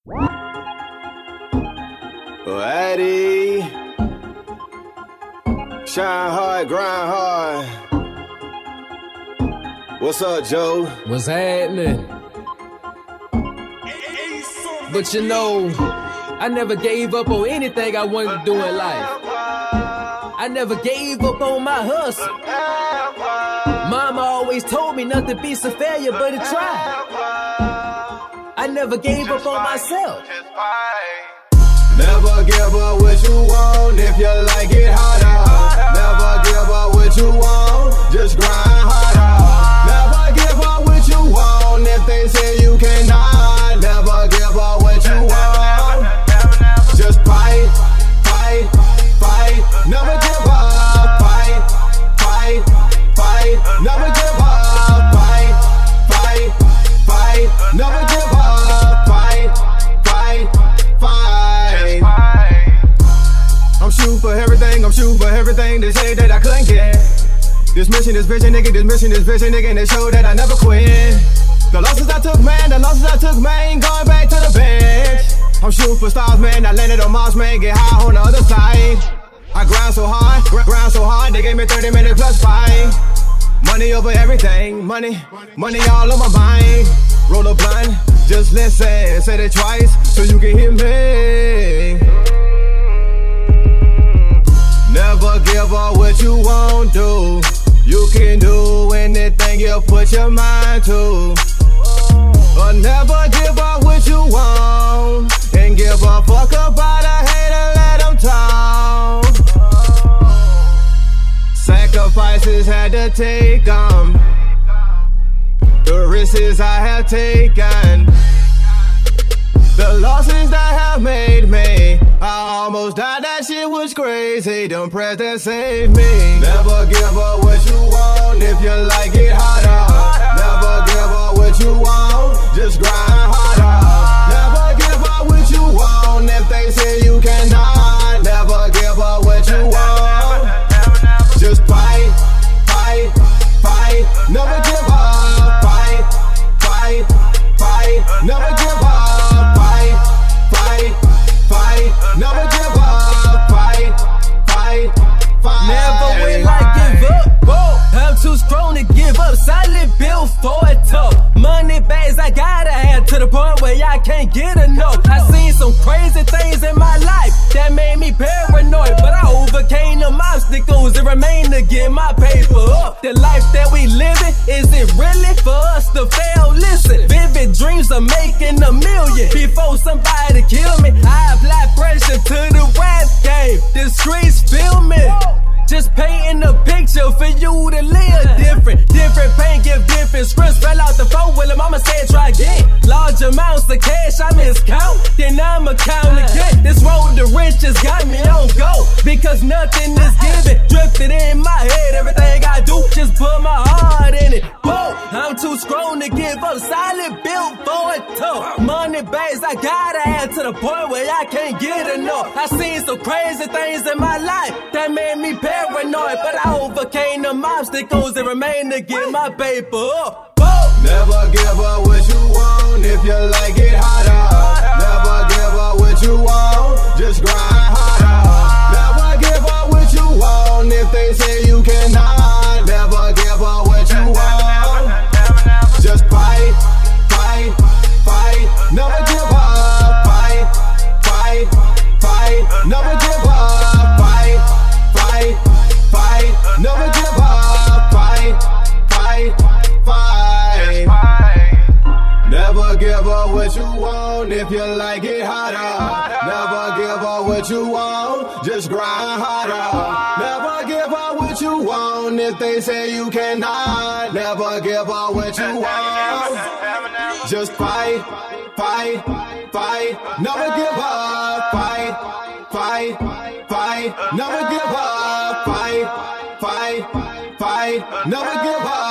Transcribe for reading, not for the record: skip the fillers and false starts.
Eddie, shine hard, grind hard. What's up, Joe? What's happening? But you know, I never gave up on anything I wanted to do in life. I never gave up on my hustle. Mama always told me not to be so failure, but to try. I never gave up on myself. Never give up what you want if you like it harder. Never give up what you want, just grind harder. Never give up what you want if they say you cannot. Never give up what you want, just fight, fight, fight. Never give up, fight, fight, fight. Never give up, fight, fight, fight. Never give up, fight, fight, fight. I'm shooting for everything, I'm shooting for everything they say that I couldn't get. This mission, this vision, nigga, this mission, this vision, nigga, and they show that I never quit. The losses I took, man, the losses I took, man, ain't going back to the bench. I'm shooting for stars, man, I landed on Mars, man, get high on the other side. I grind so hard, they gave me 30 minutes plus 5. Money over everything, money all on my mind. Roll a blunt, just listen, say it twice, so you can hear me. Never give up what you won't do. You can do anything you put your mind to. Or never give up what you want, and give a fuck about a hater, let them talk. Sacrifices had to take them. The risks I have taken, the losses that have made me. I almost died, that shit was crazy. Them prayers that saved me. Never give up what you want if you like it harder. Never give up what you want, just grind harder. Never give up what you want if they say you cannot. Never give up what you want, just fight, fight, fight. Never give up, fight, fight, fight. Never give up, fight, fight, fight. Never give up, fight, fight, fight. Never will I give up. I'm too strong to give up. Solid built for it tough. Money bags I gotta have to the point where I can't get enough. I seen some crazy things in my life that made me paranoid, but I overcame them obstacles and remain to get my paper up. The life that we living, is it really for us to fail? Listen, vivid dreams of making $1 million before somebody kill me. I apply pressure to the rap game. The streets feel me. Just painting a picture for you to live different. Different pain, give different scripts. Fell out the phone with her mama said try again. Large amounts of cash I miscount, then I'ma count again. This road to riches got me on go, because nothing is given. Drifted in my head, everything I do, just put my heart in it. Whoa, I'm too strong to give up. Solid built for it tough. Money bags I gotta have to the point where I can't get enough. I seen some crazy things in my life that made me paranoid, but I overcame them obstacles and remain to get my paper up. Never give up what you want if you like it harder. Never give up what you want, just grind harder. Never give up what you want if they say you cannot. Never give up what you want, just fight, fight, fight. Never give up, fight, fight, fight. Never give up, fight, fight, fight. Never give up, fight, fight, fight. Never give up what you want if you like it harder. Never give up what you want, just grind harder. Never give up what you want if they say you cannot. Never give up what you want, just fight, fight, fight. Never give up, fight, fight, fight. Never give up, fight, fight, fight. Never give up.